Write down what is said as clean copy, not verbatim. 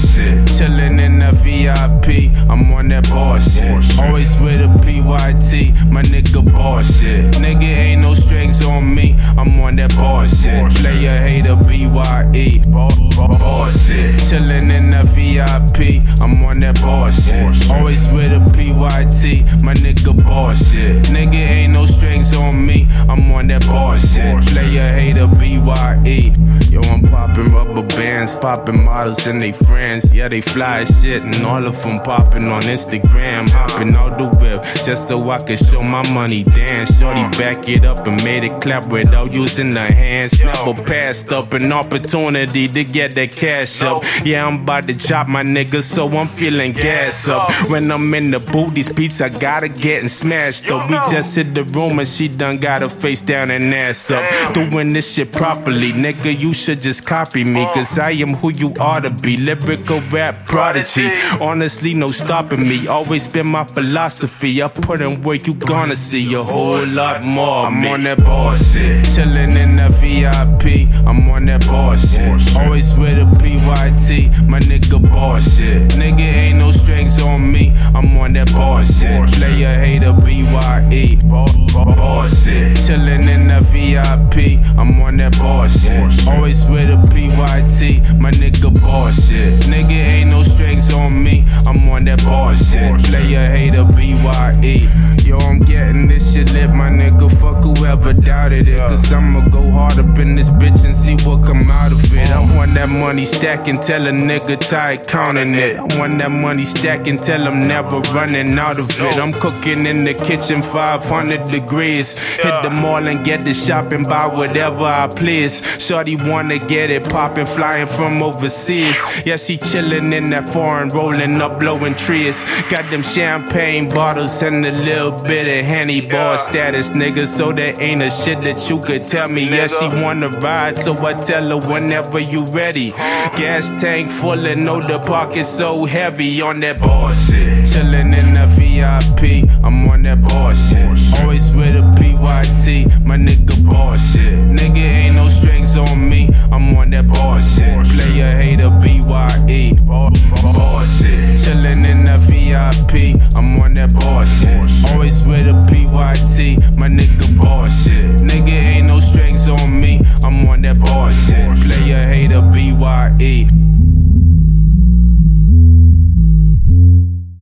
bullshit. Chillin' in the VIP, I'm on that bullshit. Always with a PYT, my nigga bullshit. Nigga ain't no strings on me, I'm on that bullshit. Player hater BYE, bullshit. Chillin' in the VIP, I'm on that bullshit. Always with a PYT, my nigga bullshit. Nigga ain't no strings on me, I'm on that bullshit. Player hater BYE. Yo, I'm poppin' rubber bands, poppin' models and they friends. Yeah, they fly as shit, and all of them poppin' on Instagram. Hoppin' out the whip just so I can show my money dance. Shorty back it up and made it clap without using the hands. Never passed up an opportunity to get that cash up. Yeah, I'm about to chop my niggas, so I'm feeling gas up. When I'm in the booth, these beats I gotta get and smashed up. We just hit the room and she done got her face down and ass up. Doing this shit properly, nigga, you should just copy me, cause I am who you ought to be. Lyrical rap prodigy, honestly no stopping me. Always been my philosophy, I put in work, you gonna see a whole lot more. I'm on that bullshit, chillin' in the VIP, I'm on that bullshit. Always with a PYT, my nigga bullshit. Nigga ain't no strings on me, I'm on that bullshit. Player hater BYE, bullshit. Chillin' in the VIP, I'm on that bullshit. Always with a PYT, my nigga bullshit. Nigga ain't no strings on me, I'm on that bullshit. Player hater BYE. Yo, I'm getting this shit lit, my nigga. Fuck whoever doubted it, cause I'ma go hard up in this bitch and see what come out of it. I want that money stacking, tell a nigga tired counting it. I want that money stacking, tell I'm never running out of it. I'm cooking in the kitchen 500 degrees. Hit the mall and get the shopping, buy whatever I please. Shorty wanna get it poppin', flying from overseas. Yeah, she chillin' in that foreign, rolling up, blowing trees. Got them champagne bottles and a little bit of Henny bar status, nigga. So there ain't a shit that you could tell me. Yeah, she wanna ride, so I tell her whenever you ready. Gas tank full and know the pocket so heavy on that bullshit. Chillin' in the VIP, I'm on that bullshit. Always with a PYT, my nigga bullshit. Nigga ain't no strings on me, I'm on that bullshit. Player hater BYE, bullshit. Chillin' in the VIP, I'm on that bullshit. Always with a PYT, my nigga bullshit. Nigga ain't no strings on me, I'm on that bullshit. Player hater BYE.